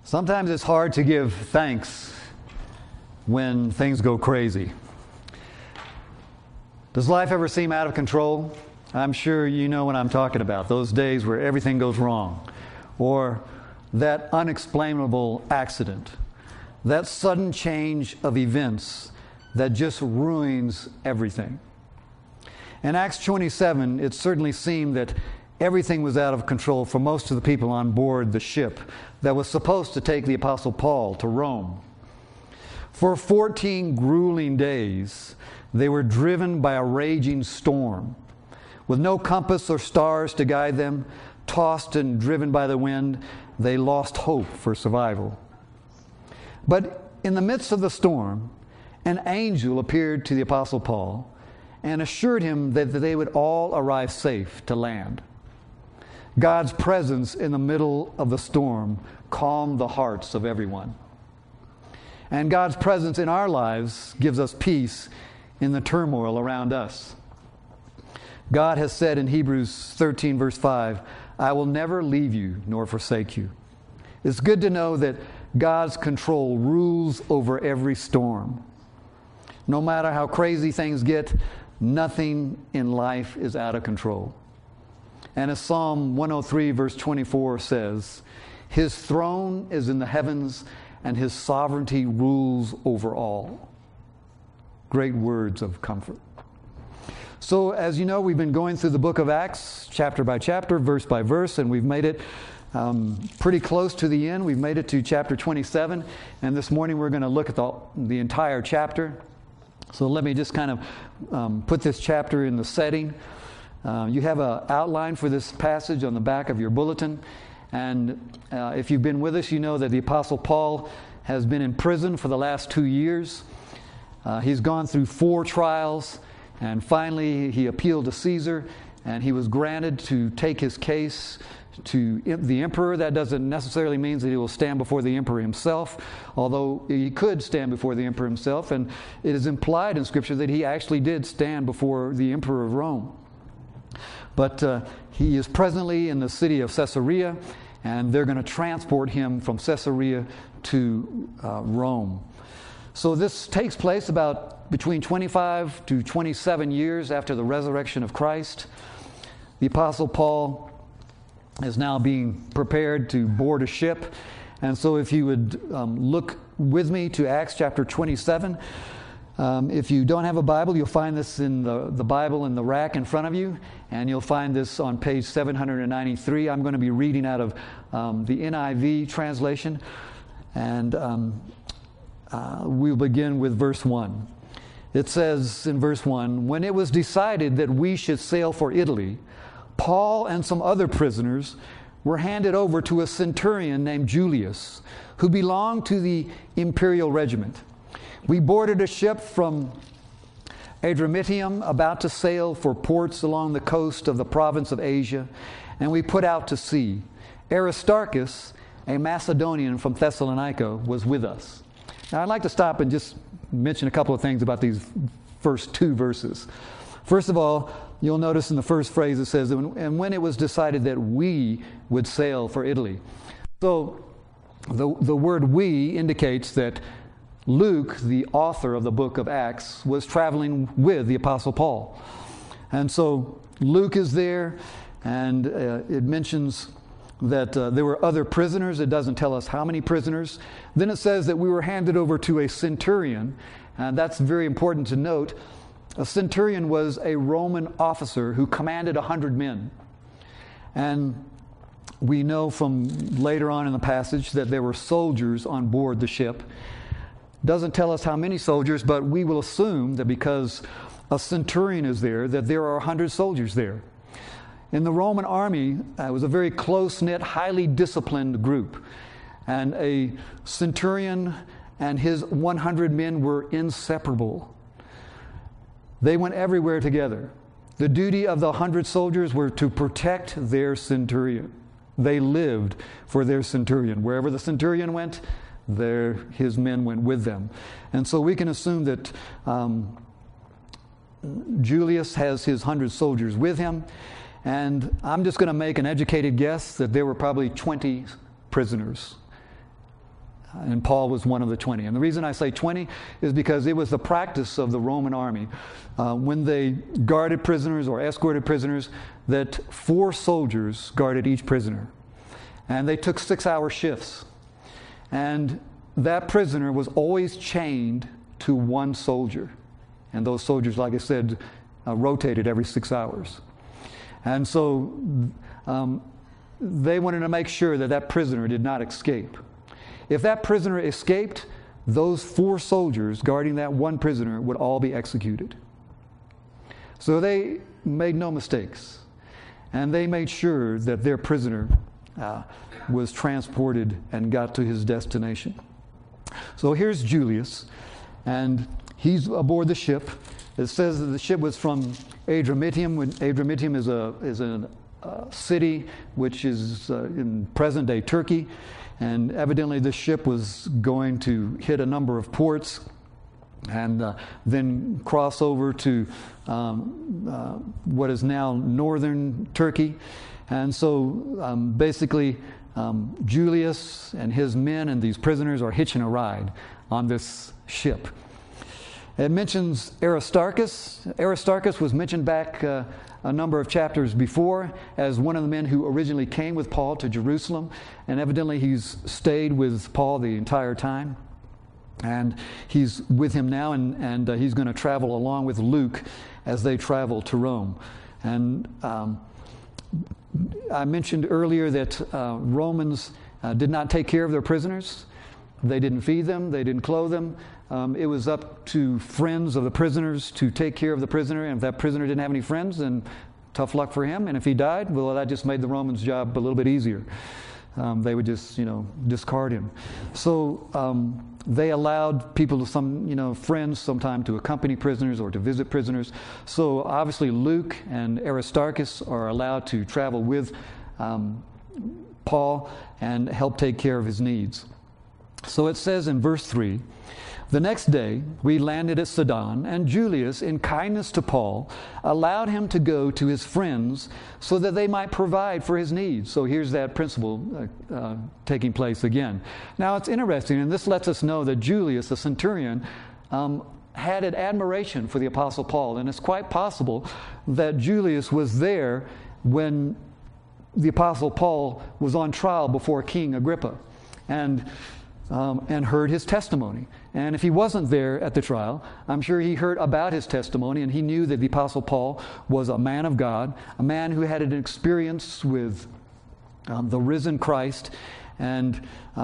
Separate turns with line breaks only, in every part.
Sometimes it's hard to give thanks when things go crazy. Does life ever seem out of control? I'm sure you know what I'm talking about. Those days where everything goes wrong. Or that unexplainable accident. That sudden change of events that just ruins everything. In Acts 27, it certainly seemed that everything was out of control for most of the people on board the ship that was supposed to take the Apostle Paul to Rome. For 14 grueling days, they were driven by a raging storm. With no compass or stars to guide them, tossed and driven by the wind, they lost hope for survival. But in the midst of the storm, an angel appeared to the Apostle Paul and assured him that they would all arrive safe to land. God's presence in the middle of the storm calmed the hearts of everyone. And God's presence in our lives gives us peace in the turmoil around us. God has said in Hebrews 13, verse 5, "I will never leave you nor forsake you." It's good to know that God's control rules over every storm. No matter how crazy things get, nothing in life is out of control. And as Psalm 103 verse 24 says, "His throne is in the heavens, and His sovereignty rules over all." Great words of comfort. So as you know, we've been going through the book of Acts, chapter by chapter, verse by verse, and we've made it pretty close to the end. We've made it to chapter 27, and this morning we're going to look at the entire chapter. So let me just kind of put this chapter in the setting. You have an outline for this passage on the back of your bulletin. And if you've been with us, you know that the Apostle Paul has been in prison for the last 2 years. He's gone through 4 trials, and finally he appealed to Caesar, and he was granted to take his case to the emperor. That doesn't necessarily mean that he will stand before the emperor himself, although he could stand before the emperor himself, and it is implied in Scripture that he actually did stand before the emperor of Rome. But he is presently in the city of Caesarea, and they're going to transport him from Caesarea to Rome. So this takes place about between 25 to 27 years after the resurrection of Christ. The Apostle Paul is now being prepared to board a ship. And so if you would look with me to Acts chapter 27. If you don't have a Bible, you'll find this in the Bible in the rack in front of you, and you'll find this on page 793. I'm going to be reading out of the NIV translation, and we'll begin with verse 1. It says in verse 1, "When it was decided that we should sail for Italy, Paul and some other prisoners were handed over to a centurion named Julius, who belonged to the imperial regiment. We boarded a ship from Adramyttium, about to sail for ports along the coast of the province of Asia, and we put out to sea. Aristarchus, a Macedonian from Thessalonica, was with us." Now I'd like to stop and just mention a couple of things about these first 2 verses. First of all, you'll notice in the first phrase it says, "And when it was decided that we would sail for Italy." So the word "we" indicates that Luke, the author of the book of Acts, was traveling with the Apostle Paul. And so Luke is there, and it mentions that there were other prisoners. It doesn't tell us how many prisoners. Then it says that we were handed over to a centurion, and that's very important to note. A centurion was a Roman officer who commanded 100 men. And we know from later on in the passage that there were soldiers on board the ship. Doesn't tell us how many soldiers, but we will assume that because a centurion is there, that there are 100 soldiers there. In the Roman army, it was a very close-knit, highly disciplined group. And a centurion and his 100 men were inseparable. They went everywhere together. The duty of the 100 soldiers were to protect their centurion. They lived for their centurion. Wherever the centurion went, his men went with them. And so we can assume that Julius has his 100 soldiers with him. And I'm just going to make an educated guess that there were probably 20 prisoners And Paul was one of the 20. And the reason I say 20 is because it was the practice of the Roman army when they guarded prisoners or escorted prisoners that 4 soldiers guarded each prisoner. And they took 6-hour shifts. And that prisoner was always chained to one soldier. And those soldiers, like I said, rotated every 6 hours. And so they wanted to make sure that that prisoner did not escape. If that prisoner escaped, those 4 soldiers guarding that one prisoner would all be executed. So they made no mistakes. And they made sure that their prisoner was transported and got to his destination. So here's Julius, and he's aboard the ship. It says that the ship was from Adramyttium. Adramyttium is a city which is in present-day Turkey, and evidently this ship was going to hit a number of ports and then cross over to what is now northern Turkey. And so basically Julius and his men and these prisoners are hitching a ride on this ship. It mentions Aristarchus. Aristarchus was mentioned back a number of chapters before as one of the men who originally came with Paul to Jerusalem, and evidently he's stayed with Paul the entire time. And he's with him now, and he's going to travel along with Luke as they travel to Rome. And I mentioned earlier that Romans did not take care of their prisoners. They didn't feed them. They didn't clothe them. It was up to friends of the prisoners to take care of the prisoner. And if that prisoner didn't have any friends, then tough luck for him. And if he died, well, that just made the Romans' job a little bit easier. They would just, discard him. So they allowed people to friends sometime to accompany prisoners or to visit prisoners. So obviously Luke and Aristarchus are allowed to travel with Paul and help take care of his needs. So it says in verse 3, "The next day we landed at Sidon, and Julius, in kindness to Paul, allowed him to go to his friends so that they might provide for his needs." So here's that principle taking place again. Now it's interesting, and this lets us know that Julius, the centurion, had an admiration for the Apostle Paul. And it's quite possible that Julius was there when the Apostle Paul was on trial before King Agrippa. And heard his testimony. And if he wasn't there at the trial, I'm sure he heard about his testimony, and he knew that the Apostle Paul was a man of God, a man who had an experience with the risen Christ, and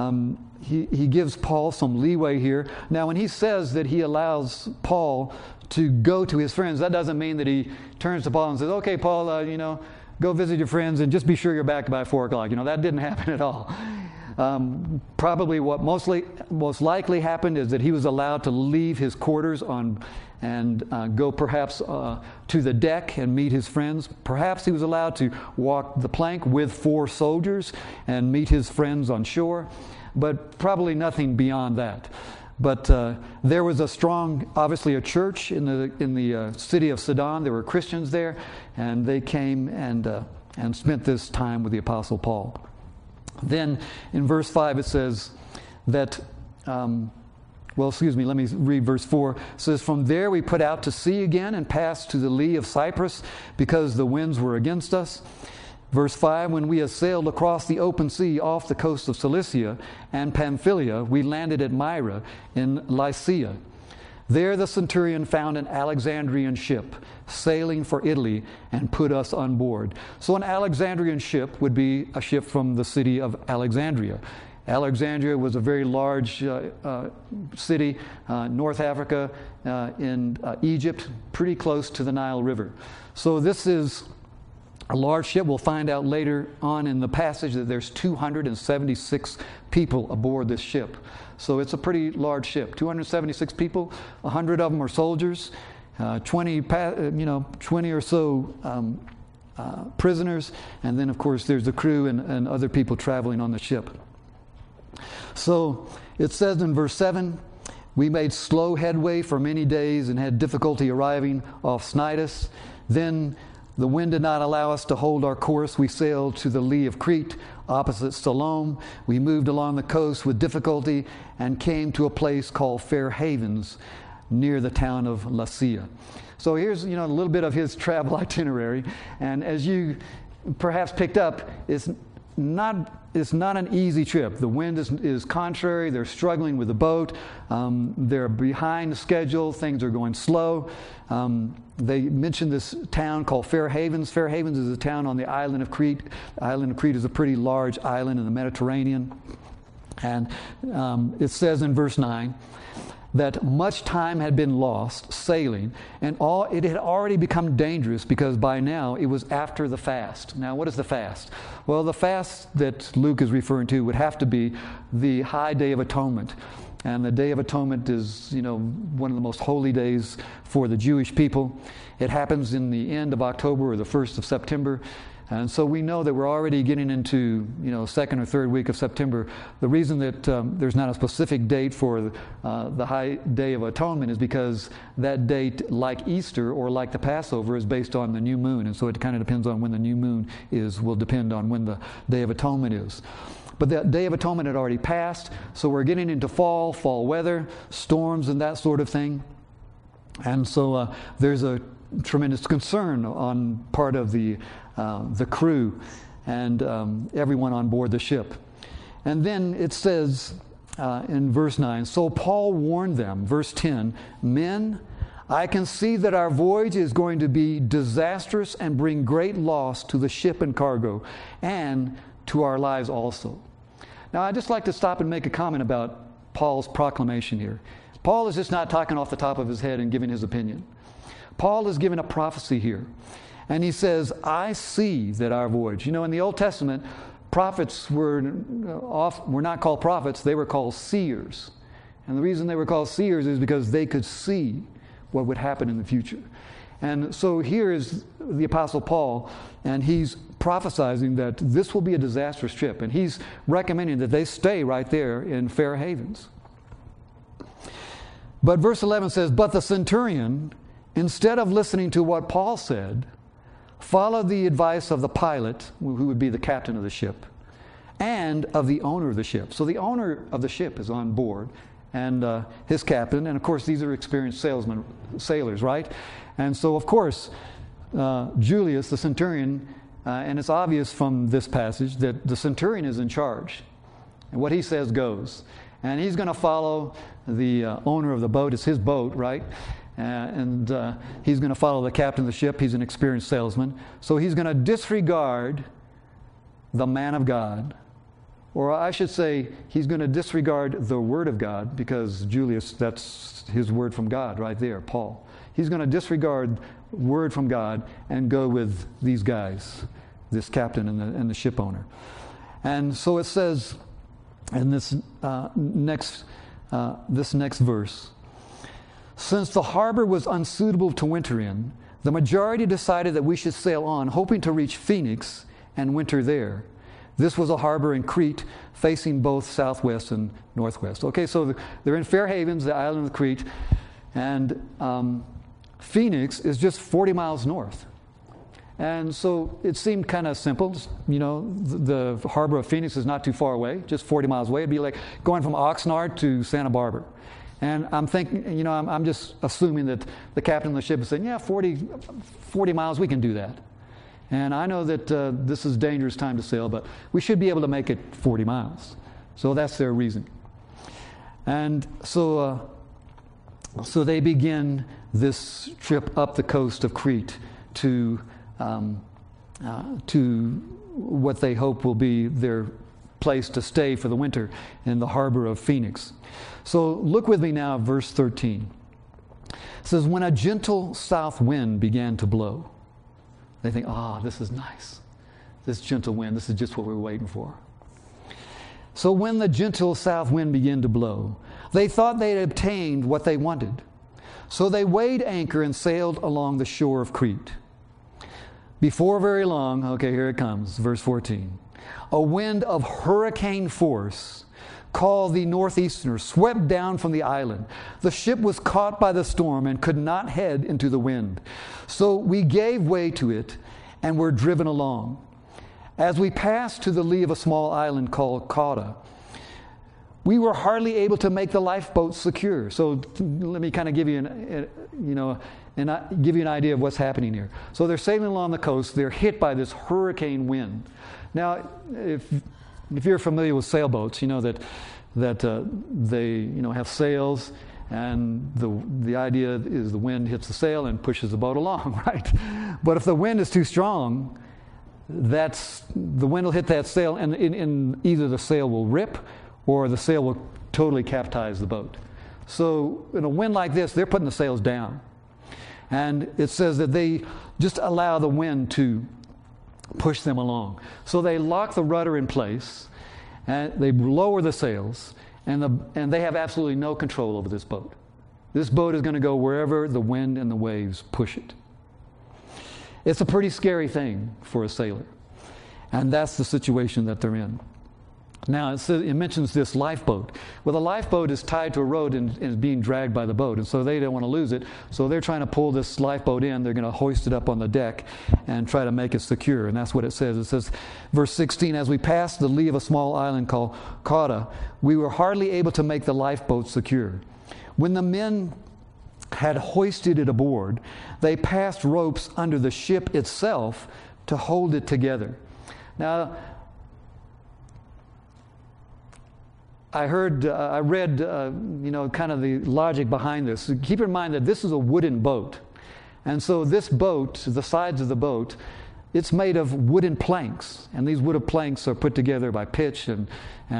he gives Paul some leeway here. Now, when he says that he allows Paul to go to his friends, that doesn't mean that he turns to Paul and says, "Okay, Paul, go visit your friends and just be sure you're back by 4 o'clock. That didn't happen at all. Probably what most likely happened is that he was allowed to leave his quarters and go perhaps to the deck and meet his friends. Perhaps he was allowed to walk the plank with 4 soldiers and meet his friends on shore, but probably nothing beyond that. But there was obviously a church in the city of Sidon. There were Christians there, and they came and spent this time with the Apostle Paul. Then in verse 5 it says that, let me read verse 4. It says, "From there we put out to sea again and passed to the lee of Cyprus because the winds were against us." Verse 5, "When we had sailed across the open sea off the coast of Cilicia and Pamphylia, we landed at Myra in Lycia. There the centurion found an Alexandrian ship sailing for Italy and put us on board." So an Alexandrian ship would be a ship from the city of Alexandria. Alexandria was a very large city, North Africa, in Egypt, pretty close to the Nile River. So this is a large ship. We'll find out later on in the passage that there's 276 people aboard this ship. So it's a pretty large ship. 276 people, 100 of them are soldiers, 20 or so prisoners, and then of course there's the crew and other people traveling on the ship. So it says in verse 7, "We made slow headway for many days and had difficulty arriving off Cnidus. Then the wind did not allow us to hold our course. We sailed to the lee of Crete opposite Siloam. We moved along the coast with difficulty and came to a place called Fair Havens near the town of Lasea. So here's, a little bit of his travel itinerary. And as you perhaps picked up, it's not an easy trip. The wind is contrary. They're struggling with the boat. They're behind the schedule. Things are going slow. They mentioned this town called Fair Havens. Fair Havens is a town on the island of Crete. The island of Crete is a pretty large island in the Mediterranean. And it says in verse 9 that much time had been lost sailing, and it had already become dangerous because by now it was after the fast. Now, what is the fast? Well, the fast that Luke is referring to would have to be the High Day of Atonement. And the Day of Atonement is, one of the most holy days for the Jewish people. It happens in the end of October or the 1st of September. And so we know that we're already getting into, second or third week of September. The reason that there's not a specific date for the High Day of Atonement is because that date, like Easter or like the Passover, is based on the new moon. And so it kind of depends on when the new moon will depend on when the Day of Atonement is. But the Day of Atonement had already passed, so we're getting into fall weather, storms and that sort of thing. And so there's a tremendous concern on part of the crew and everyone on board the ship. And then it says in verse 9, so Paul warned them, verse 10, men, I can see that our voyage is going to be disastrous and bring great loss to the ship and cargo and to our lives also. Now, I'd just like to stop and make a comment about Paul's proclamation here. Paul is just not talking off the top of his head and giving his opinion. Paul is giving a prophecy here. And he says, I see that our voyage. In the Old Testament, prophets were not called prophets, they were called seers. And the reason they were called seers is because they could see what would happen in the future. And so here is the Apostle Paul, and he's prophesizing that this will be a disastrous trip. And he's recommending that they stay right there in Fair Havens. But verse 11 says, but the centurion, instead of listening to what Paul said, followed the advice of the pilot, who would be the captain of the ship, and of the owner of the ship. So the owner of the ship is on board, and his captain, and of course these are experienced sailors, right? And so of course, Julius, the centurion, and it's obvious from this passage that the centurion is in charge. And what he says goes. And he's going to follow the owner of the boat. It's his boat, right? And he's going to follow the captain of the ship. He's an experienced salesman. So he's going to disregard the man of God. Or I should say, he's going to disregard the word of God, because Julius, that's his word from God right there, Paul. He's going to disregard word from God and go with these guys, this captain and the ship owner. And so it says in this next verse, since the harbor was unsuitable to winter in, the majority decided that we should sail on, hoping to reach Phoenix and winter there. This was a harbor in Crete facing both southwest and northwest. Okay, so they're in Fair Havens, the island of Crete, and Phoenix is just 40 miles north. And so it seemed kind of simple. The harbor of Phoenix is not too far away, just 40 miles away. It'd be like going from Oxnard to Santa Barbara. And I'm thinking, I'm just assuming that the captain of the ship is saying, 40 miles, we can do that. And I know that this is a dangerous time to sail, but we should be able to make it 40 miles. So that's their reason. And so they begin this trip up the coast of Crete to what they hope will be their place to stay for the winter in the harbor of Phoenix. So look with me now at verse 13. It says, when a gentle south wind began to blow. They think, this is nice. This gentle wind, this is just what we were waiting for. So when the gentle south wind began to blow, they thought they had obtained what they wanted. So they weighed anchor and sailed along the shore of Crete. Before very long, okay, here it comes, verse 14. A wind of hurricane force, called the Northeaster, swept down from the island. The ship was caught by the storm and could not head into the wind. So we gave way to it and were driven along. As we passed to the lee of a small island called Cauda, we were hardly able to make the lifeboat secure. So let me kind of give you give you an idea of what's happening here. So they're sailing along the coast. They're hit by this hurricane wind. Now, if you're familiar with sailboats, you know that they have sails, and the idea is the wind hits the sail and pushes the boat along, right? But if the wind is too strong, the wind will hit that sail, and in either the sail will rip or the sail will totally capsize the boat. So in a wind like this, they're putting the sails down. And it says that they just allow the wind to push them along. So they lock the rudder in place, and they lower the sails, and they have absolutely no control over this boat. This boat is going to go wherever the wind and the waves push it. It's a pretty scary thing for a sailor. And that's the situation that they're in. Now, it mentions this lifeboat. Well, the lifeboat is tied to a rope and is being dragged by the boat, and so they don't want to lose it. So they're trying to pull this lifeboat in. They're going to hoist it up on the deck and try to make it secure, and that's what it says. It says, verse 16, as we passed the lee of a small island called Cauda, we were hardly able to make the lifeboat secure. When the men had hoisted it aboard, they passed ropes under the ship itself to hold it together. Now, I read, kind of the logic behind this. Keep in mind that this is a wooden boat. And so this boat, the sides of the boat, it's made of wooden planks. And these wooden planks are put together by pitch and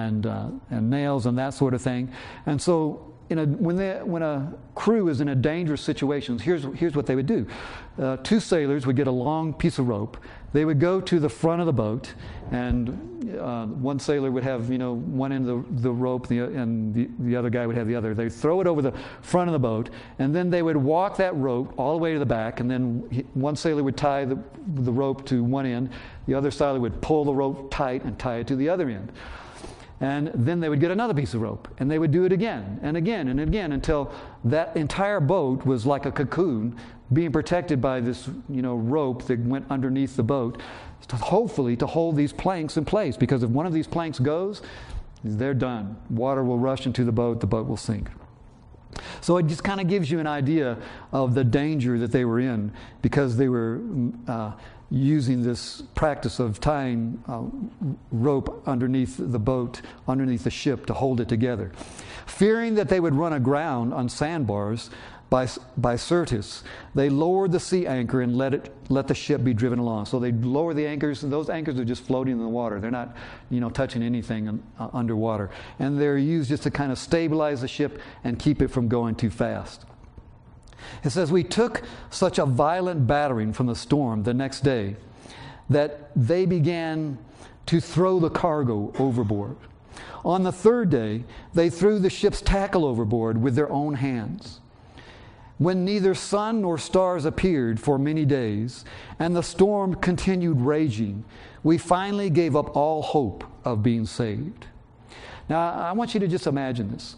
nails and that sort of thing. And so when a crew is in a dangerous situation, here's what they would do. Two sailors would get a long piece of rope. They would go to the front of the boat, and one sailor would have one end of the rope, and the other guy would have the other. They'd throw it over the front of the boat, and then they would walk that rope all the way to the back, and then one sailor would tie the rope to one end, the other sailor would pull the rope tight and tie it to the other end. And then they would get another piece of rope, and they would do it again and again and again until that entire boat was like a cocoon being protected by this rope that went underneath the boat, hopefully to hold these planks in place, because if one of these planks goes, they're done. Water will rush into the boat will sink. So it just kind of gives you an idea of the danger that they were in, because they were using this practice of tying rope underneath the boat, underneath the ship, to hold it together. Fearing that they would run aground on sandbars by Syrtis, they lowered the sea anchor and let the ship be driven along. So they lower the anchors, and those anchors are just floating in the water. They're not, touching anything underwater. And they're used just to kind of stabilize the ship and keep it from going too fast. It says, we took such a violent battering from the storm the next day that they began to throw the cargo overboard. On the third day, they threw the ship's tackle overboard with their own hands. When neither sun nor stars appeared for many days, and the storm continued raging, we finally gave up all hope of being saved. Now, I want you to just imagine this.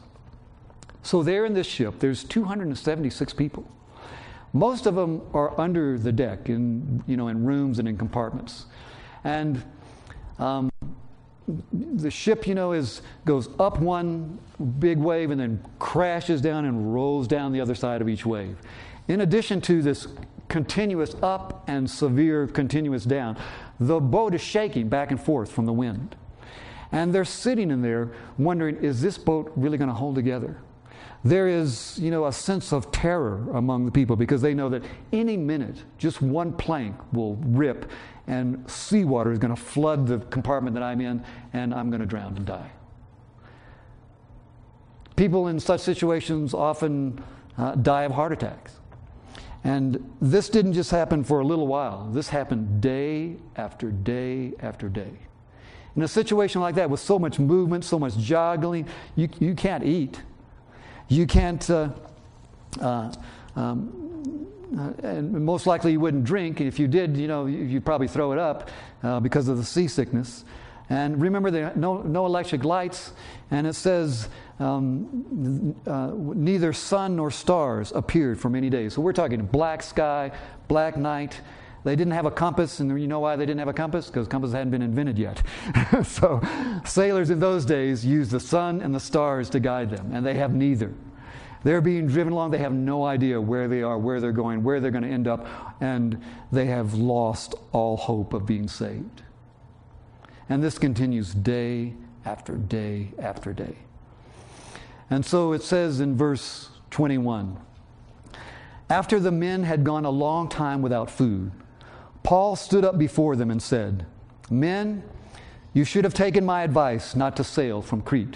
So there in this ship, there's 276 people. Most of them are under the deck in rooms and in compartments. And the ship, goes up one big wave and then crashes down and rolls down the other side of each wave. In addition to this continuous up and severe continuous down, the boat is shaking back and forth from the wind. And they're sitting in there wondering, is this boat really going to hold together? There is, a sense of terror among the people, because they know that any minute, just one plank will rip and seawater is going to flood the compartment that I'm in, and I'm going to drown and die. People in such situations often die of heart attacks. And this didn't just happen for a little while. This happened day after day after day. In a situation like that, with so much movement, so much juggling, you can't eat. You can't, and most likely you wouldn't drink. If you did, you'd probably throw it up because of the seasickness. And remember, there are no electric lights, and it says neither sun nor stars appeared for many days. So we're talking black sky, black night, They didn't have a compass, and you know why they didn't have a compass? Because compasses hadn't been invented yet. So sailors in those days used the sun and the stars to guide them, and they have neither. They're being driven along. They have no idea where they are, where they're going, where they're going to end up, and they have lost all hope of being saved. And this continues day after day after day. And so it says in verse 21, after the men had gone a long time without food, Paul stood up before them and said, "Men, you should have taken my advice not to sail from Crete.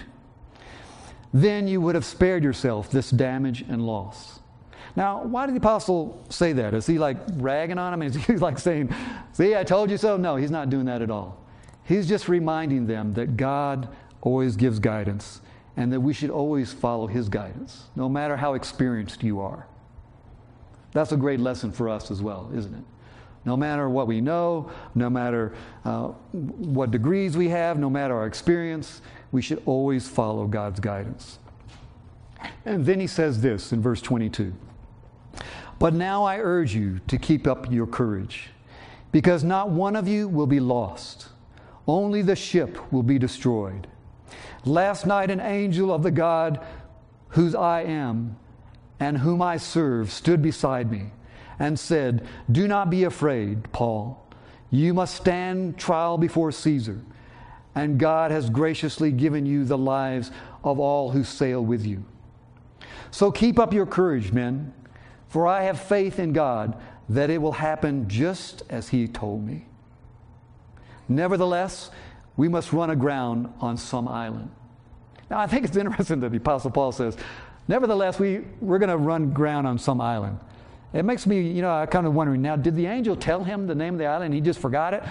Then you would have spared yourself this damage and loss." Now, why did the apostle say that? Is he like ragging on them? Is he like saying, "See, I told you so"? No, he's not doing that at all. He's just reminding them that God always gives guidance and that we should always follow His guidance, no matter how experienced you are. That's a great lesson for us as well, isn't it? No matter what we know, no matter what degrees we have, no matter our experience, we should always follow God's guidance. And then he says this in verse 22. "But now I urge you to keep up your courage, because not one of you will be lost. Only the ship will be destroyed. Last night an angel of the God whose I am and whom I serve stood beside me and said, 'Do not be afraid, Paul. You must stand trial before Caesar, and God has graciously given you the lives of all who sail with you. So keep up your courage, men, for I have faith in God that it will happen just as He told me. Nevertheless, we must run aground on some island.'" Now, I think it's interesting that the Apostle Paul says, "Nevertheless, we're going to run ground on some island." It makes me, I kind of wondering, now, did the angel tell him the name of the island and he just forgot it?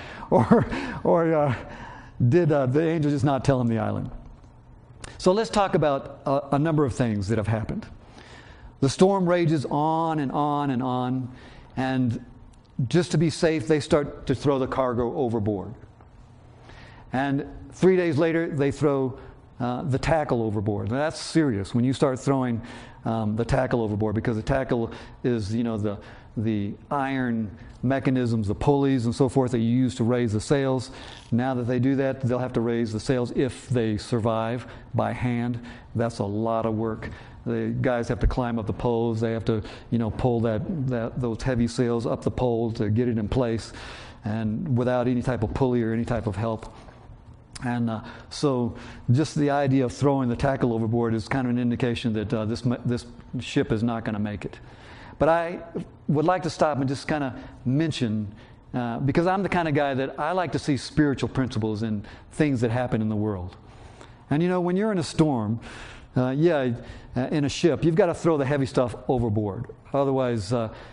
Or did the angel just not tell him the island? So let's talk about a number of things that have happened. The storm rages on and on and on, and just to be safe, they start to throw the cargo overboard. And 3 days later, they throw the tackle overboard. Now, that's serious when you start throwing the tackle overboard, because the tackle is, the iron mechanisms, the pulleys and so forth that you use to raise the sails. Now that they do that, they'll have to raise the sails, if they survive, by hand. That's a lot of work. The guys have to climb up the poles. They have to, pull those heavy sails up the pole to get it in place, and without any type of pulley or any type of help. And so just the idea of throwing the tackle overboard is kind of an indication that this ship is not going to make it. But I would like to stop and just kind of mention, because I'm the kind of guy that I like to see spiritual principles in things that happen in the world. And when you're in a storm, in a ship, you've got to throw the heavy stuff overboard. Otherwise,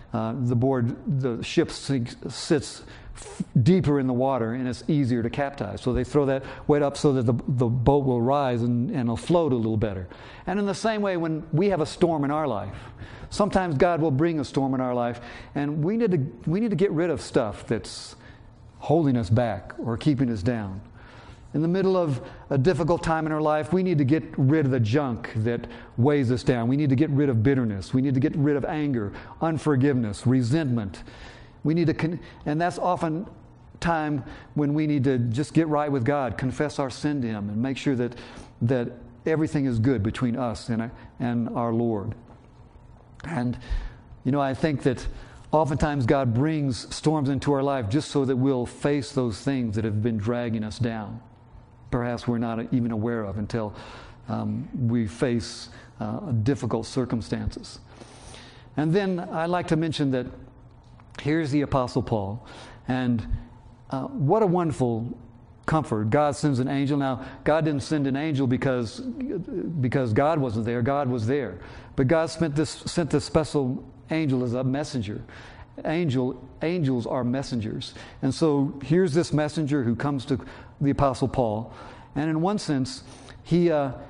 the ship sits deeper in the water, and it's easier to capsize. So they throw that weight up so that the boat will rise and it'll float a little better. And in the same way, when we have a storm in our life, sometimes God will bring a storm in our life, and we need to get rid of stuff that's holding us back or keeping us down. In the middle of a difficult time in our life, we need to get rid of the junk that weighs us down. We need to get rid of bitterness. We need to get rid of anger, unforgiveness, resentment. We need to, and that's often time when we need to just get right with God, confess our sin to Him, and make sure that everything is good between us and our Lord. And I think that oftentimes God brings storms into our life just so that we'll face those things that have been dragging us down. Perhaps we're not even aware of until we face difficult circumstances. And then I'd like to mention that here's the Apostle Paul, and what a wonderful comfort. God sends an angel. Now, God didn't send an angel because God wasn't there. God was there. But God sent this special angel as a messenger. Angels are messengers. And so here's this messenger who comes to the Apostle Paul. And in one sense, he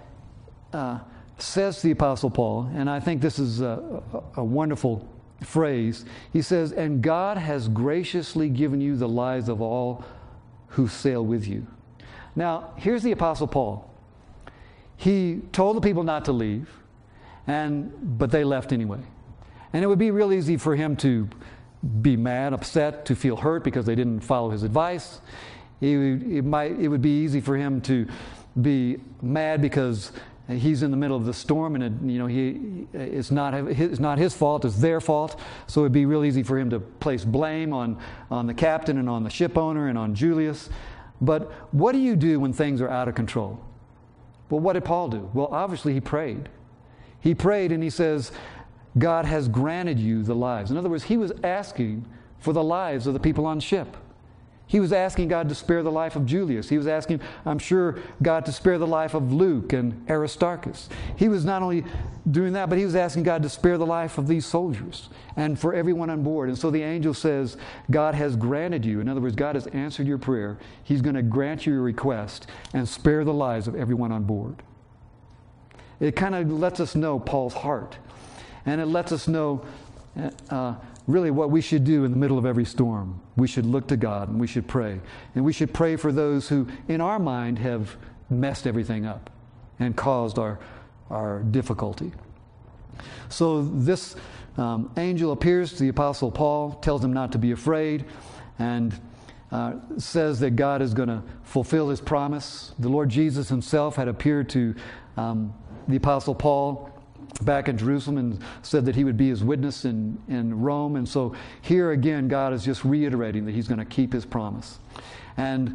says to the Apostle Paul, and I think this is a wonderful phrase. He says, "And God has graciously given you the lives of all who sail with you." Now, here's the Apostle Paul. He told the people not to leave, but they left anyway. And it would be real easy for him to be mad, upset, to feel hurt because they didn't follow his advice. It would be easy for him to be mad because he's in the middle of the storm, and it's not his fault; it's their fault. So it'd be real easy for him to place blame on the captain and on the ship owner and on Julius. But what do you do when things are out of control? Well, what did Paul do? Well, obviously he prayed. He prayed, and he says, God has granted you the lives. In other words, he was asking for the lives of the people on the ship. He was asking God to spare the life of Julius. He was asking, I'm sure, God to spare the life of Luke and Aristarchus. He was not only doing that, but he was asking God to spare the life of these soldiers and for everyone on board. And so the angel says, God has granted you. In other words, God has answered your prayer. He's going to grant you your request and spare the lives of everyone on board. It kind of lets us know Paul's heart. And it lets us know really what we should do in the middle of every storm. We should look to God and we should pray. And we should pray for those who, in our mind, have messed everything up and caused our difficulty. So this angel appears to the Apostle Paul, tells him not to be afraid, and says that God is going to fulfill his promise. The Lord Jesus himself had appeared to the Apostle Paul back in Jerusalem and said that he would be his witness in Rome. And so here again, God is just reiterating that he's going to keep his promise. And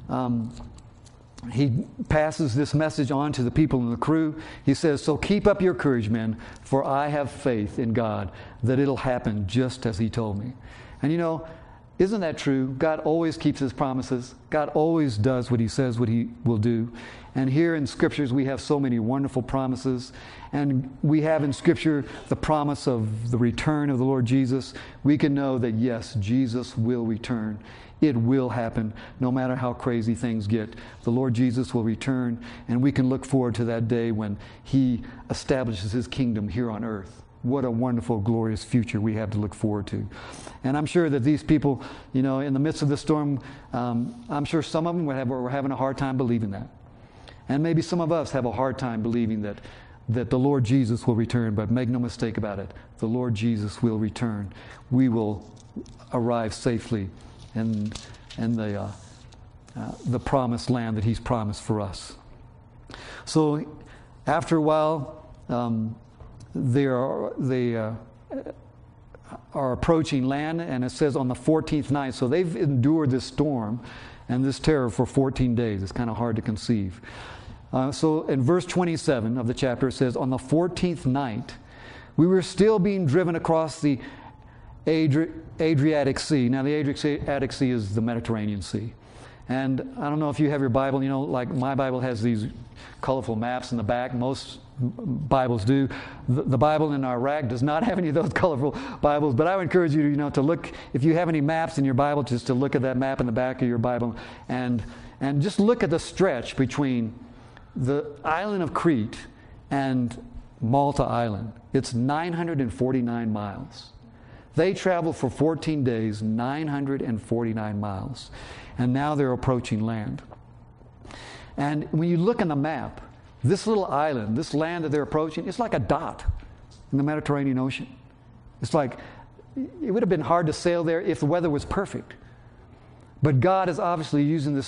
he passes this message on to the people in the crew. He says, so keep up your courage, men, for I have faith in God that it'll happen just as he told me. And you know, isn't that true? God always keeps his promises. God always does what he says what he will do. And here in Scriptures we have so many wonderful promises. And we have in Scripture the promise of the return of the Lord Jesus. We can know that yes, Jesus will return. It will happen no matter how crazy things get. The Lord Jesus will return, and we can look forward to that day when he establishes his kingdom here on earth. What a wonderful, glorious future we have to look forward to. And I'm sure that these people, you know, in the midst of the storm, I'm sure some of them were having a hard time believing that. And maybe some of us have a hard time believing that the Lord Jesus will return. But make no mistake about it, the Lord Jesus will return. We will arrive safely in the promised land that he's promised for us. So after a while, they are approaching land, and it says on the 14th night. So they've endured this storm and this terror for 14 days. It's kind of hard to conceive. So in verse 27 of the chapter, it says, on the 14th night, we were still being driven across the Adriatic Sea. Now, the Adriatic Sea is the Mediterranean Sea. And I don't know if you have your Bible, you know, like my Bible has these colorful maps in the back. Most Bibles do. The Bible in our rack does not have any of those colorful Bibles, but I would encourage you, you know, to look, if you have any maps in your Bible, just to look at that map in the back of your Bible and just look at the stretch between the island of Crete and Malta Island. It's 949 miles. They traveled for 14 days, 949 miles. And now they're approaching land. And when you look on the map, this little island, this land that they're approaching, it's like a dot in the Mediterranean Ocean. It's like, it would have been hard to sail there if the weather was perfect. But God is obviously using this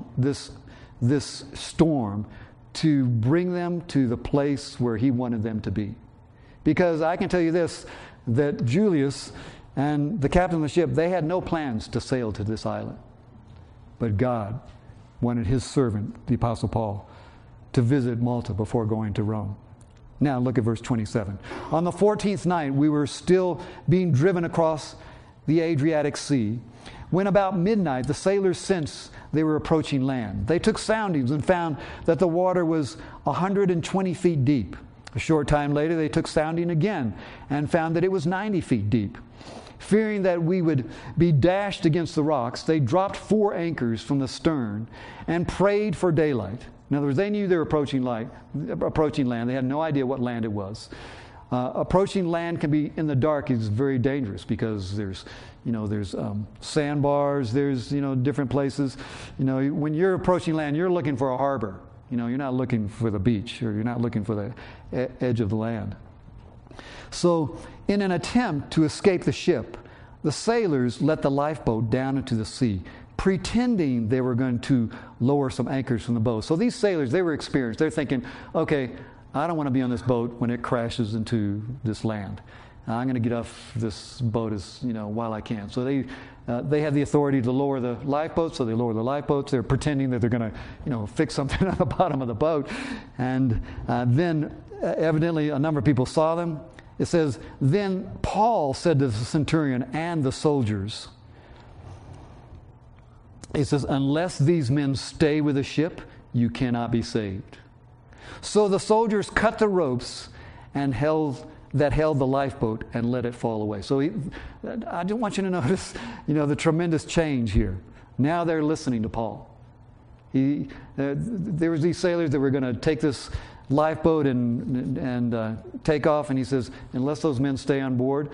storm to bring them to the place where he wanted them to be. Because I can tell you this, that Julius and the captain of the ship, they had no plans to sail to this island. But God wanted his servant, the Apostle Paul, to visit Malta before going to Rome. Now look at verse 27. On the 14th night, we were still being driven across the Adriatic Sea, when about midnight the sailors sensed they were approaching land. They took soundings and found that the water was 120 feet deep. A short time later, they took sounding again and found that it was 90 feet deep. Fearing that we would be dashed against the rocks, they dropped 4 anchors from the stern and prayed for daylight. In other words, they knew they were approaching land. They had no idea what land it was. Approaching land can be in the dark is very dangerous because there's sandbars, there's different places. When you're approaching land, you're looking for a harbor. You're not looking for the beach, or you're not looking for the edge of the land. So, in an attempt to escape the ship, the sailors let the lifeboat down into the sea, pretending they were going to lower some anchors from the boat. So these sailors, they were experienced. They're thinking, okay, I don't want to be on this boat when it crashes into this land. I'm going to get off this boat while I can. So they have the authority to lower the lifeboats, so they lower the lifeboats. They're pretending that they're going to fix something on the bottom of the boat. And then evidently a number of people saw them. It says, then Paul said to the centurion and the soldiers, he says, unless these men stay with the ship, you cannot be saved. So the soldiers cut the ropes and held the lifeboat and let it fall away. So I just want you to notice, the tremendous change here. Now they're listening to Paul. There was these sailors that were going to take this lifeboat and take off, and he says, unless those men stay on board,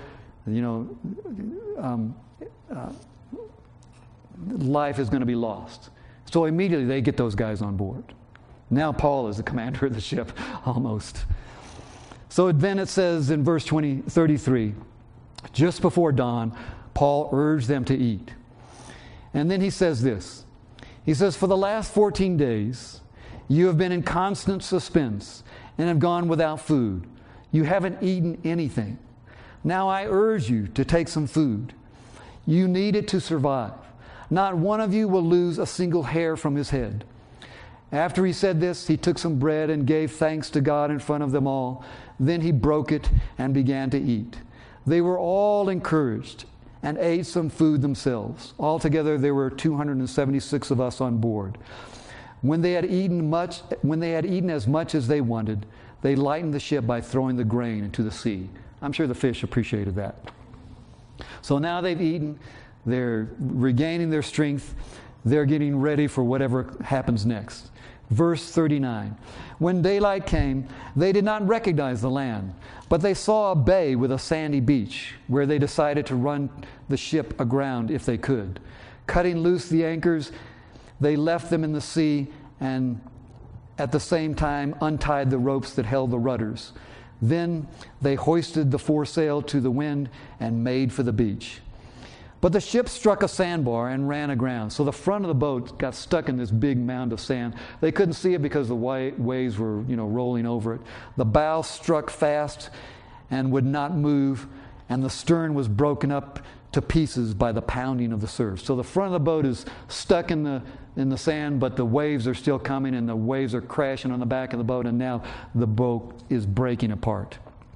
life is going to be lost. So immediately they get those guys on board. Now Paul is the commander of the ship, almost. So then it says in verse 33, just before dawn, Paul urged them to eat. And then he says this. He says, for the last 14 days, you have been in constant suspense and have gone without food. You haven't eaten anything. Now I urge you to take some food. You need it to survive. Not one of you will lose a single hair from his head. After he said this, he took some bread and gave thanks to God in front of them all. Then he broke it and began to eat. They were all encouraged and ate some food themselves. Altogether, there were 276 of us on board. When they had eaten as much as they wanted, they lightened the ship by throwing the grain into the sea. I'm sure the fish appreciated that. So now they've eaten, they're regaining their strength, they're getting ready for whatever happens next. Verse 39, when daylight came, they did not recognize the land, but they saw a bay with a sandy beach, where they decided to run the ship aground if they could. Cutting loose the anchors, they left them in the sea and at the same time untied the ropes that held the rudders. Then they hoisted the foresail to the wind and made for the beach. But the ship struck a sandbar and ran aground. So the front of the boat got stuck in this big mound of sand. They couldn't see it because the waves were, rolling over it. The bow struck fast and would not move, and the stern was broken up to pieces by the pounding of the surf. So the front of the boat is stuck in the sand, but the waves are still coming, and the waves are crashing on the back of the boat, and now the boat is breaking apart.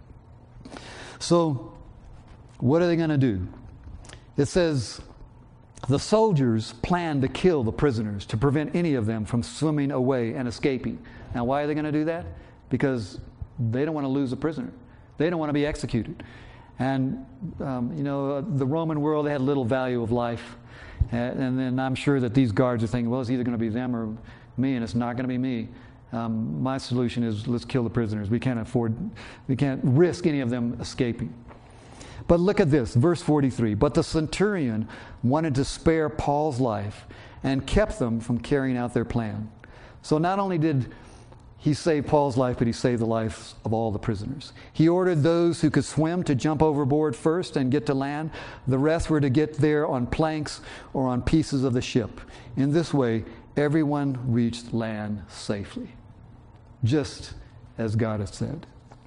So what are they going to do? It says, the soldiers planned to kill the prisoners to prevent any of them from swimming away and escaping. Now, why are they going to do that? Because they don't want to lose a prisoner. They don't want to be executed. And, the Roman world, they had little value of life. And then I'm sure that these guards are thinking, well, it's either going to be them or me, and it's not going to be me. My solution is, let's kill the prisoners. We can't risk any of them escaping. But look at this, verse 43. But the centurion wanted to spare Paul's life and kept them from carrying out their plan. So not only did he save Paul's life, but he saved the lives of all the prisoners. He ordered those who could swim to jump overboard first and get to land. The rest were to get there on planks or on pieces of the ship. In this way, everyone reached land safely, just as God had said.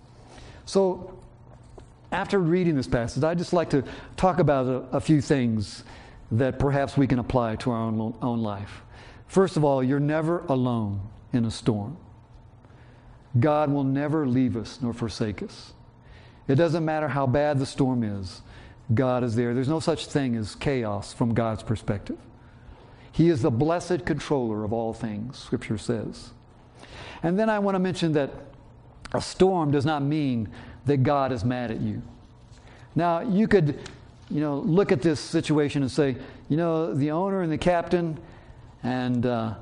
So, after reading this passage, I'd just like to talk about a few things that perhaps we can apply to our own life. First of all, you're never alone in a storm. God will never leave us nor forsake us. It doesn't matter how bad the storm is, God is there. There's no such thing as chaos from God's perspective. He is the blessed controller of all things, Scripture says. And then I want to mention that a storm does not mean that God is mad at you. Now, you could, look at this situation and say, the owner and the captain and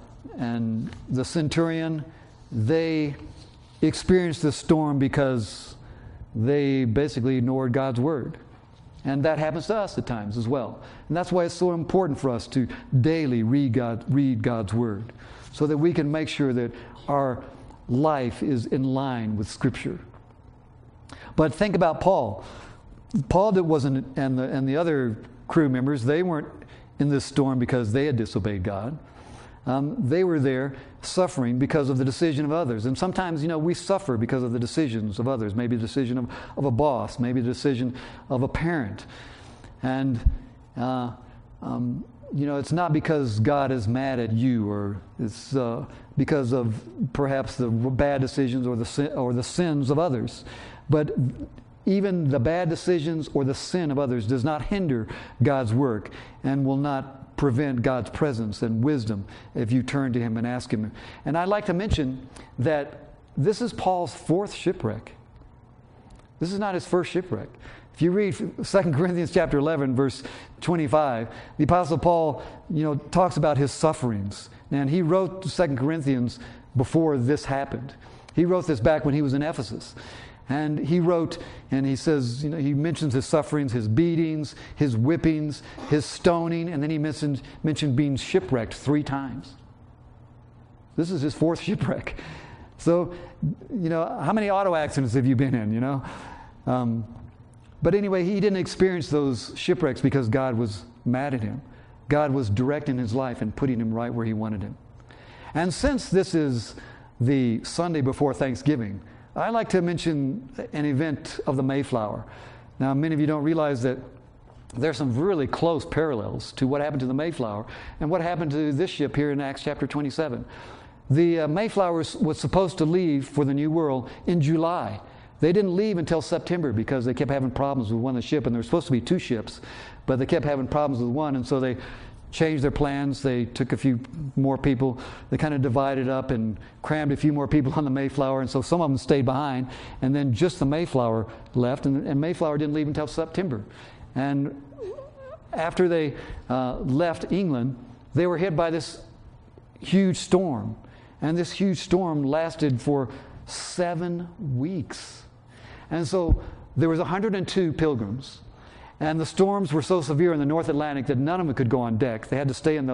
the centurion, they experienced this storm because they basically ignored God's word. And that happens to us at times as well. And that's why it's so important for us to daily read God's word, so that we can make sure that our life is in line with Scripture. But think about Paul. Paul wasn't, and the other crew members. They weren't in this storm because they had disobeyed God. They were there suffering because of the decision of others. And sometimes, we suffer because of the decisions of others. Maybe the decision of a boss, maybe the decision of a parent. And, it's not because God is mad at you, or it's because of perhaps the bad decisions or the sins of others. But even the bad decisions or the sin of others does not hinder God's work and will not prevent God's presence and wisdom if you turn to Him and ask Him. And I'd like to mention that this is Paul's fourth shipwreck. This is not his first shipwreck. If you read 2 Corinthians chapter 11, verse 25, the Apostle Paul, talks about his sufferings. And he wrote 2 Corinthians before this happened. He wrote this back when he was in Ephesus. And he wrote, and he says, he mentions his sufferings, his beatings, his whippings, his stoning, and then he mentioned being shipwrecked 3 times. This is his fourth shipwreck. So, how many auto accidents have you been in, But anyway, he didn't experience those shipwrecks because God was mad at him. God was directing his life and putting him right where He wanted him. And since this is the Sunday before Thanksgiving, I'd like to mention an event of the Mayflower. Now, many of you don't realize that there's some really close parallels to what happened to the Mayflower and what happened to this ship here in Acts chapter 27. The Mayflower was supposed to leave for the New World in July. They didn't leave until September because they kept having problems with one of the ships, and there were supposed to be 2 ships, but they kept having problems with one, and so they changed their plans. They took a few more people. They kind of divided up and crammed a few more people on the Mayflower, and so some of them stayed behind, and then just the Mayflower left, and Mayflower didn't leave until September. And after they left England, they were hit by this huge storm, and this huge storm lasted for 7 weeks. And so there was 102 pilgrims. And the storms were so severe in the North Atlantic that none of them could go on deck. They had to stay in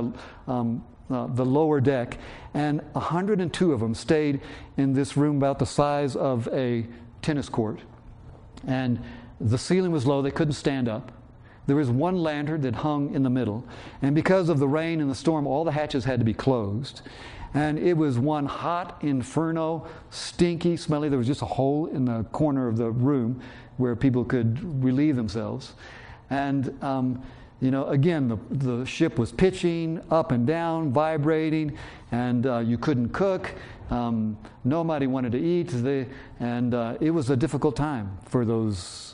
the lower deck. And 102 of them stayed in this room about the size of a tennis court. And the ceiling was low. They couldn't stand up. There was one lantern that hung in the middle. And because of the rain and the storm, all the hatches had to be closed. And it was one hot inferno, stinky, smelly. There was just a hole in the corner of the room where people could relieve themselves. And, again, the ship was pitching up and down, vibrating, and you couldn't cook. Nobody wanted to eat. And it was a difficult time for those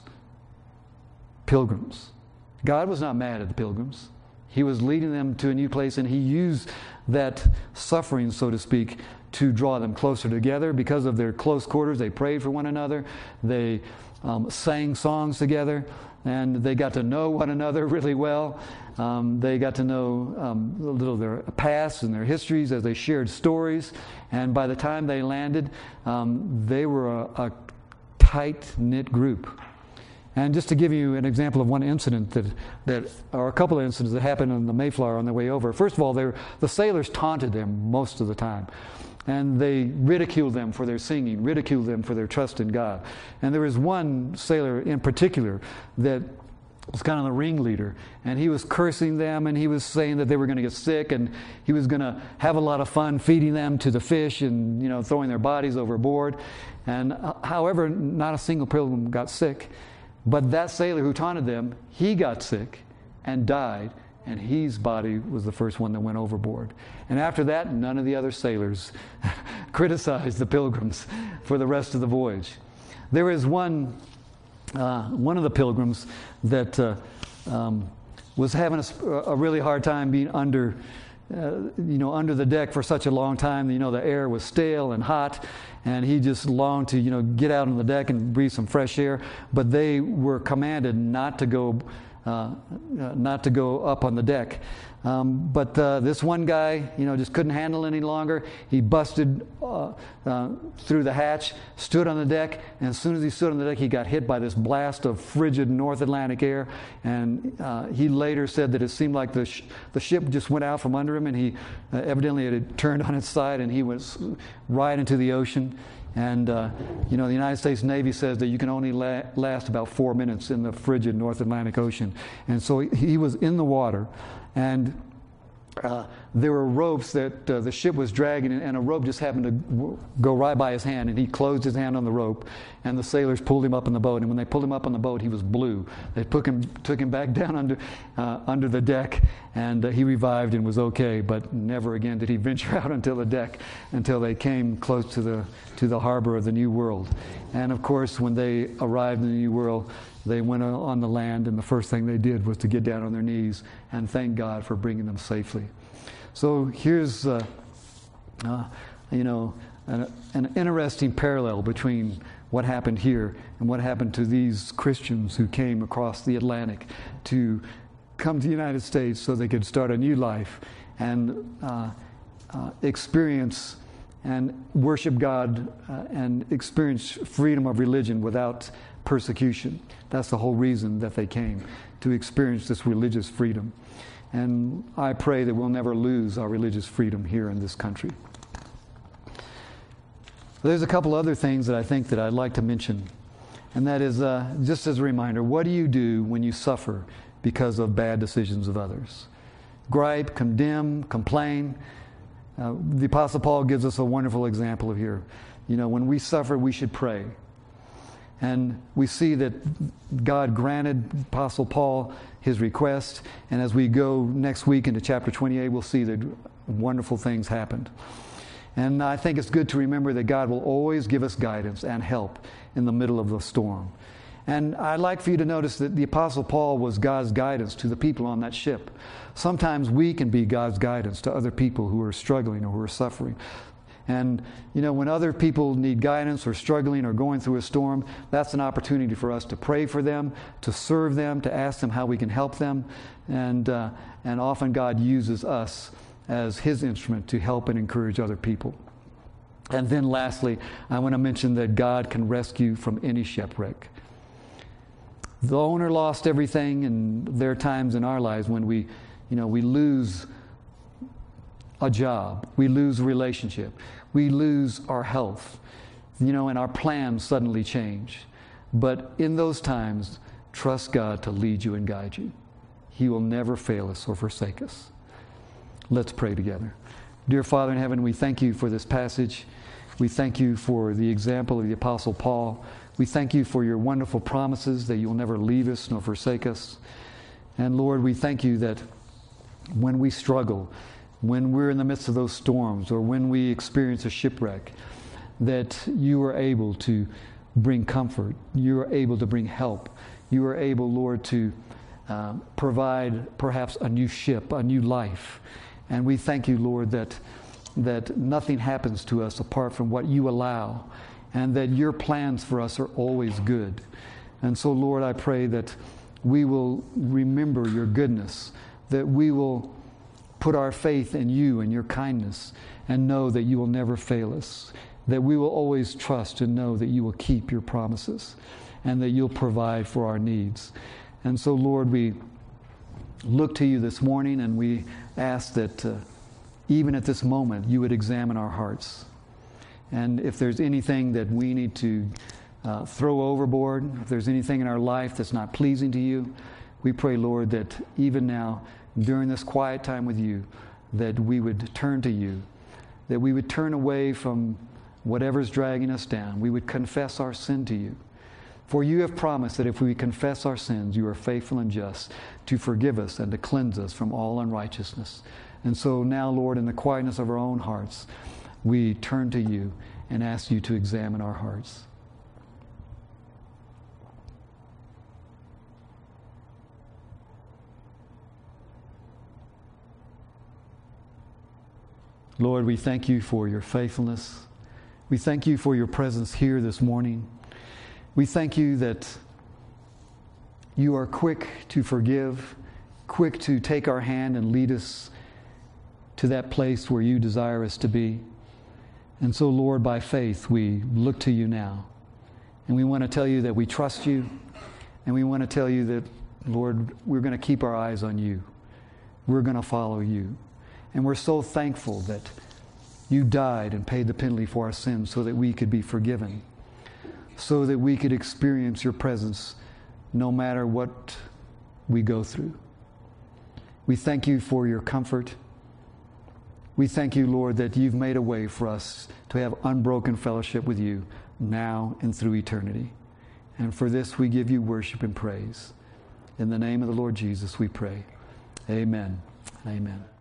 pilgrims. God was not mad at the pilgrims. He was leading them to a new place, and He used that suffering, so to speak, to draw them closer together. Because of their close quarters, they prayed for one another. They sang songs together, and they got to know one another really well. They got to know a little of their past and their histories as they shared stories. And by the time they landed, they were a tight-knit group. And just to give you an example of one incident or a couple of incidents that happened on the Mayflower on their way over. First of all, the sailors taunted them most of the time. And they ridiculed them for their singing, ridiculed them for their trust in God. And there was one sailor in particular that was kind of the ringleader. And he was cursing them, and he was saying that they were going to get sick, and he was going to have a lot of fun feeding them to the fish and, throwing their bodies overboard. And however, not a single pilgrim got sick. But that sailor who taunted them, he got sick and died, and his body was the first one that went overboard. And after that, none of the other sailors criticized the pilgrims for the rest of the voyage. There is one of the pilgrims that was having a really hard time being under the deck for such a long time. The air was stale and hot, and he just longed to, get out on the deck and breathe some fresh air. But they were commanded not to go up on the deck. But this one guy, just couldn't handle it any longer. He busted through the hatch, stood on the deck, and as soon as he stood on the deck, he got hit by this blast of frigid North Atlantic air. And he later said that it seemed like the ship just went out from under him, and he evidently had turned on its side, and he was right into the ocean. And, the United States Navy says that you can only last about 4 minutes in the frigid North Atlantic Ocean. And so he was in the water, and there were ropes that the ship was dragging, and a rope just happened to go right by his hand, and he closed his hand on the rope, and the sailors pulled him up in the boat. And when they pulled him up on the boat, he was blue. They took him back down under the deck, and he revived and was okay. But never again did he venture out until the deck, until they came close to the harbor of the New World. And of course, when they arrived in the New World, they went on the land, and the first thing they did was to get down on their knees and thank God for bringing them safely. So here's, an interesting parallel between what happened here and what happened to these Christians who came across the Atlantic to come to the United States so they could start a new life and experience and worship God and experience freedom of religion without persecution. That's the whole reason that they came, to experience this religious freedom. And I pray that we'll never lose our religious freedom here in this country. There's a couple other things that I think that I'd like to mention. And that is, just as a reminder, what do you do when you suffer because of bad decisions of others? Gripe, condemn, complain. The Apostle Paul gives us a wonderful example of here. When we suffer, we should pray. And we see that God granted Apostle Paul his request. And as we go next week into chapter 28, we'll see that wonderful things happened. And I think it's good to remember that God will always give us guidance and help in the middle of the storm. And I'd like for you to notice that the Apostle Paul was God's guidance to the people on that ship. Sometimes we can be God's guidance to other people who are struggling or who are suffering. And, when other people need guidance or struggling or going through a storm, that's an opportunity for us to pray for them, to serve them, to ask them how we can help them. And often God uses us as His instrument to help and encourage other people. And then lastly, I want to mention that God can rescue from any shipwreck. The owner lost everything, and there are times in our lives when we lose a job, we lose a relationship, we lose our health, and our plans suddenly change. But in those times, trust God to lead you and guide you. He will never fail us or forsake us. Let's pray together. Dear Father in heaven, we thank you for this passage. We thank you for the example of the Apostle Paul. We thank you for your wonderful promises that you'll never leave us nor forsake us. And Lord, we thank you that when we struggle, when we're in the midst of those storms, or when we experience a shipwreck, that you are able to bring comfort. You are able to bring help. You are able, Lord, to provide perhaps a new ship, a new life. And we thank you, Lord, that nothing happens to us apart from what you allow, and that your plans for us are always good. And so, Lord, I pray that we will remember your goodness, that we will put our faith in you and your kindness, and know that you will never fail us, that we will always trust and know that you will keep your promises, and that you'll provide for our needs. And so, Lord, we look to you this morning, and we ask that even at this moment, you would examine our hearts. And if there's anything that we need to throw overboard, if there's anything in our life that's not pleasing to you, we pray, Lord, that even now, during this quiet time with you, that we would turn to you, that we would turn away from whatever's dragging us down. We would confess our sin to you. For you have promised that if we confess our sins, you are faithful and just to forgive us and to cleanse us from all unrighteousness. And so now, Lord, in the quietness of our own hearts, we turn to you and ask you to examine our hearts. Lord, we thank you for your faithfulness. We thank you for your presence here this morning. We thank you that you are quick to forgive, quick to take our hand and lead us to that place where you desire us to be. And so, Lord, by faith, we look to you now. And we want to tell you that we trust you. And we want to tell you that, Lord, we're going to keep our eyes on you. We're going to follow you. And we're so thankful that You died and paid the penalty for our sins so that we could be forgiven, so that we could experience your presence no matter what we go through. We thank you for your comfort. We thank you, Lord, that you've made a way for us to have unbroken fellowship with you now and through eternity. And for this we give you worship and praise. In the name of the Lord Jesus we pray. Amen. Amen.